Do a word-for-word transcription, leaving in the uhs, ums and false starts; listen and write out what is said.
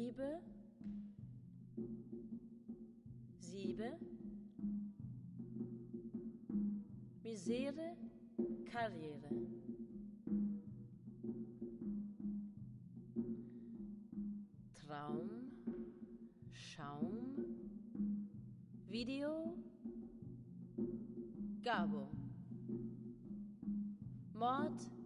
Liebe, Siebe, Misere, Karriere. Traum, Schaum, Video, Gabo. Mord,